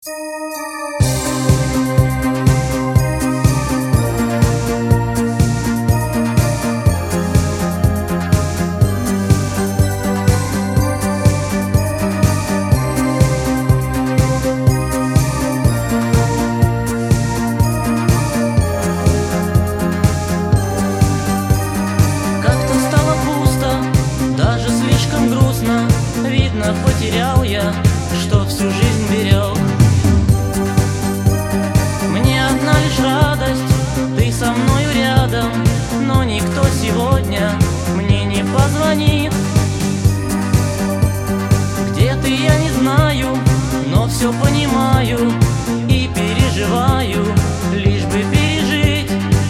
Потерял я, что всю жизнь берег. Мне одна лишь радость, ты со мною рядом, но никто сегодня мне не позвонит. Где ты, я не знаю, но все понимаю и переживаю, лишь бы пережить.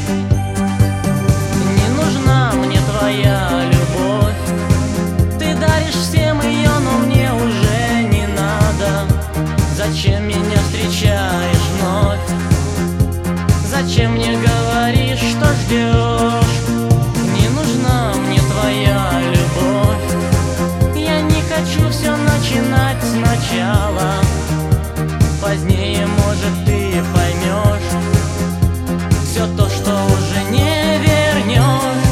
Не нужна мне твоя любовь, ты даришь всем ее, но мне уже не надо. Зачем меня встречаешь вновь? Зачем мне говоришь, что ждешь? Не нужна мне твоя любовь, я не хочу все начинать сначала. Позднее, может, ты поймешь все то, что уже не вернешь.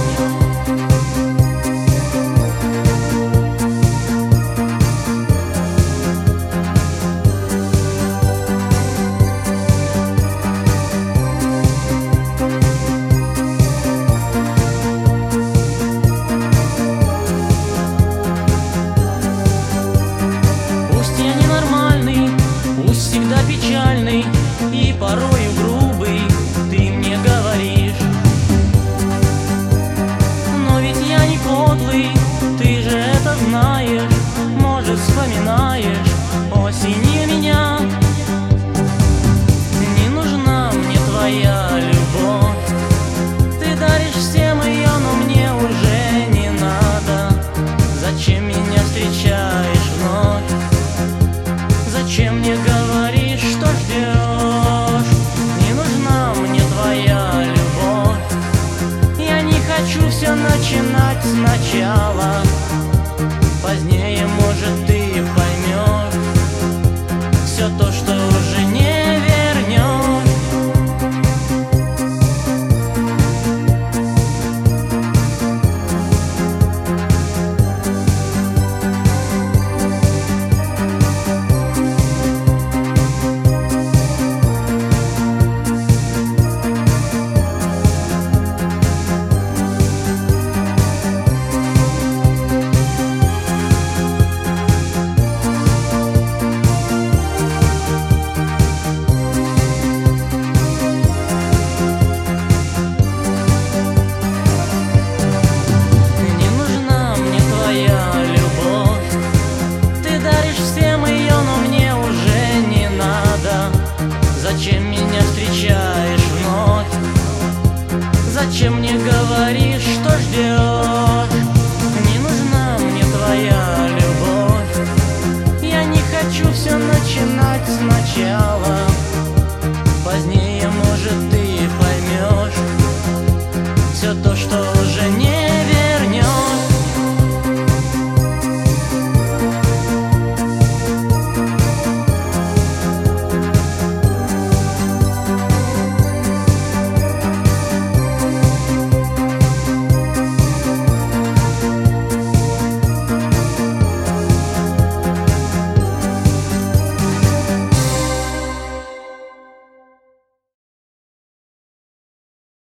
Всегда печальный и порою грубый, ты мне говоришь. Но ведь я не подлый, ты же это знаешь. Может, вспоминаешь осенью меня. Не нужна мне твоя любовь, ты даришь всем ее, но мне уже не надо. Зачем меня встречаешь вновь? Зачем мне говоришь, что ждешь? Не нужна мне твоя любовь, я не хочу все начинать сначала. Позднее, может, ты поймешь все то, что уже не вернешь. Зачем меня встречаешь вновь? Зачем мне говоришь, что ждешь? Не нужна мне твоя любовь, я не хочу все начинать сначала.